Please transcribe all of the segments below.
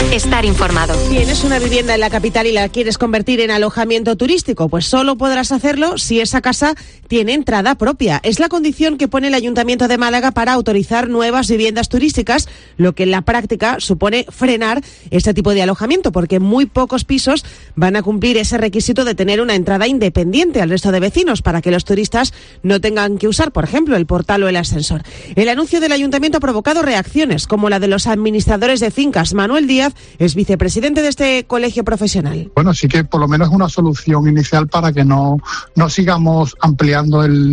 estar informado. ¿Tienes una vivienda en la capital y la quieres convertir en alojamiento turístico? Pues solo podrás hacerlo si esa casa tiene entrada propia. Es la condición que pone el Ayuntamiento de Málaga para autorizar nuevas viviendas turísticas, lo que en la práctica supone frenar este tipo de alojamiento, porque muy pocos pisos van a cumplir ese requisito de tener una entrada independiente al resto de vecinos para que los turistas no tengan que usar, por ejemplo, el portal o el ascensor. El anuncio del Ayuntamiento ha provocado reacciones, como la de los administradores de fincas. Manuel Díaz es vicepresidente de este colegio profesional. Bueno, sí que por lo menos es una solución inicial para que no sigamos ampliando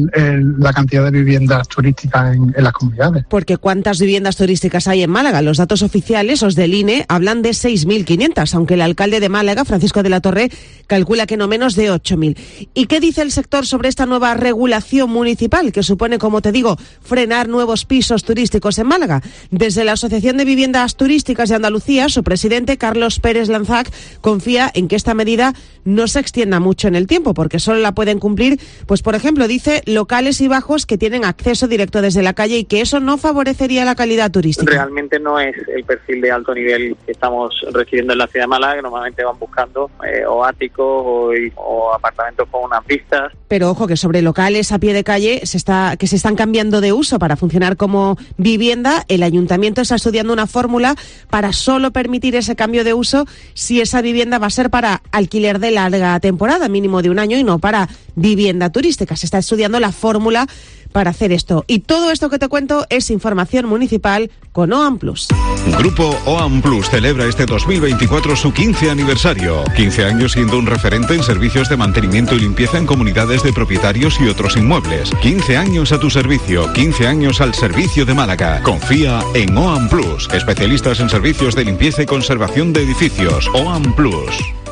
la cantidad de viviendas turísticas en las comunidades. Porque ¿cuántas viviendas turísticas hay en Málaga? Los datos oficiales, los del INE, hablan de 6.500, aunque el alcalde de Málaga, Francisco de la Torre, calcula que no menos de 8.000. ¿Y qué dice el sector sobre esta nueva regulación municipal que supone, como te digo, frenar nuevos pisos turísticos en Málaga? Desde la Asociación de Viviendas Turísticas de Andalucía, su presidente, Carlos Pérez Lanzac, confía en que esta medida no se extienda mucho en el tiempo, porque solo la pueden cumplir, pues por ejemplo, dice, locales y bajos que tienen acceso directo desde la calle y que eso no favorecería la calidad turística. Realmente no es el perfil de alto nivel que estamos recibiendo en la ciudad de Málaga, que normalmente van buscando o áticos o apartamentos con unas vistas. Pero ojo, que sobre locales a pie de calle que se están cambiando de uso para funcionar como vivienda, el Ayuntamiento está estudiando una fórmula para solo permitir ese cambio de uso si esa vivienda va a ser para alquiler de larga temporada, mínimo de un año, y no para vivienda turística. Se está estudiando la fórmula para hacer esto. Y todo esto que te cuento es información municipal con OAM Plus. Grupo OAM Plus celebra este 2024 su 15 aniversario. 15 años siendo un referente en servicios de mantenimiento y limpieza en comunidades de propietarios y otros inmuebles. 15 años a tu servicio, 15 años al servicio de Málaga. Confía en OAM Plus, especialistas en servicios de limpieza y conservación de edificios. OAM Plus.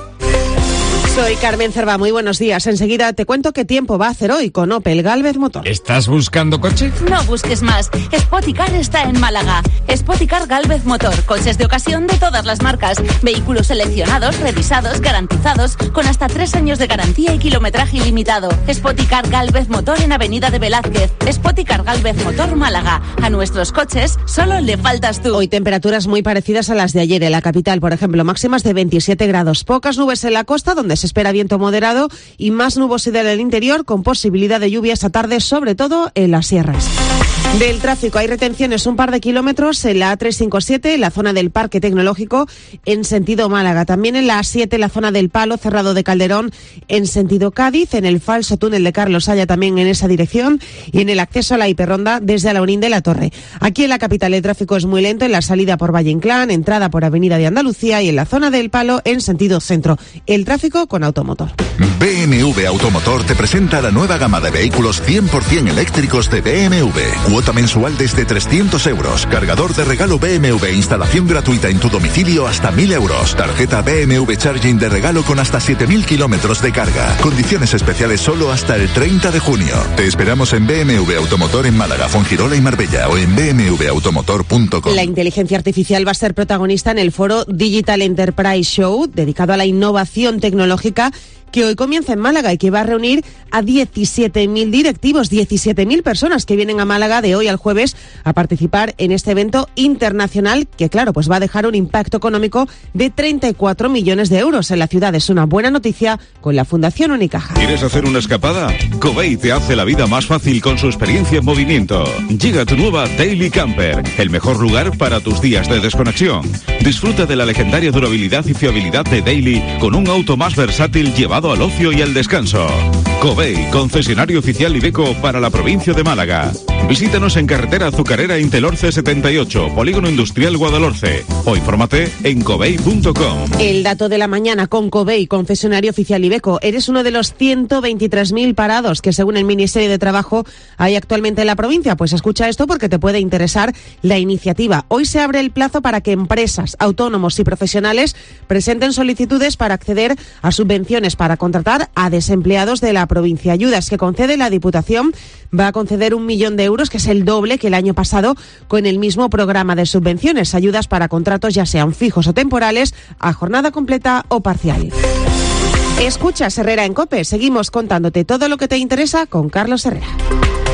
Soy Carmen Cerva, muy buenos días. Enseguida te cuento qué tiempo va a hacer hoy con Opel Gálvez Motor. ¿Estás buscando coche? No busques más. Spoticar está en Málaga. Spoticar Gálvez Motor. Coches de ocasión de todas las marcas. Vehículos seleccionados, revisados, garantizados, con hasta 3 años de garantía y kilometraje ilimitado. Spoticar Gálvez Motor en Avenida de Velázquez. Spoticar Gálvez Motor Málaga. A nuestros coches solo le faltas tú. Hoy temperaturas muy parecidas a las de ayer en la capital, por ejemplo, máximas de 27 grados. Pocas nubes en la costa, donde se espera viento moderado, y más nubosidad en el interior, con posibilidad de lluvia esta tarde, sobre todo en las sierras. Del tráfico hay retenciones un par de kilómetros en la A357, en la zona del Parque Tecnológico, en sentido Málaga. También en la A7, en la zona del Palo, cerrado de Calderón, en sentido Cádiz, en el falso túnel de Carlos Haya también en esa dirección, y en el acceso a la hiperronda desde Alaurín de la Torre. Aquí en la capital el tráfico es muy lento en la salida por Valle Inclán, entrada por Avenida de Andalucía, y en la zona del Palo en sentido centro. El tráfico con Automotor. BMW Automotor te presenta la nueva gama de vehículos 100% eléctricos de BMW. Cuota mensual desde 300 euros. Cargador de regalo BMW, instalación gratuita en tu domicilio hasta 1.000 euros. Tarjeta BMW Charging de regalo con hasta 7.000 kilómetros de carga. Condiciones especiales solo hasta el 30 de junio. Te esperamos en BMW Automotor en Málaga, Fongirola y Marbella, o en bmwautomotor.com. La inteligencia artificial va a ser protagonista en el foro Digital Enterprise Show, dedicado a la innovación tecnológica, que hoy comienza en Málaga y que va a reunir a 17.000 directivos, 17.000 personas que vienen a Málaga de hoy al jueves a participar en este evento internacional que, claro, pues va a dejar un impacto económico de 34 millones de euros en la ciudad. Es una buena noticia con la Fundación Unicaja. ¿Quieres hacer una escapada? Covey te hace la vida más fácil con su experiencia en movimiento. Llega tu nueva Daily Camper, el mejor lugar para tus días de desconexión. Disfruta de la legendaria durabilidad y fiabilidad de Daily con un auto más versátil llevado al ocio y al descanso. Covey, concesionario oficial Iveco para la provincia de Málaga. Visítanos en carretera Azucarera Intelorce 78, Polígono Industrial Guadalhorce, o infórmate en covey.com. El dato de la mañana con Covey, concesionario oficial Iveco. Eres uno de los 123.000 parados que, según el Ministerio de Trabajo, hay actualmente en la provincia. Pues escucha esto porque te puede interesar la iniciativa. Hoy se abre el plazo para que empresas, autónomos y profesionales presenten solicitudes para acceder a subvenciones para contratar a desempleados de la provincia. Ayudas que concede la Diputación. Va a conceder 1 millón de euros, que es el doble que el año pasado con el mismo programa de subvenciones. Ayudas para contratos ya sean fijos o temporales, a jornada completa o parcial. Escuchas Herrera en COPE. Seguimos contándote todo lo que te interesa con Carlos Herrera.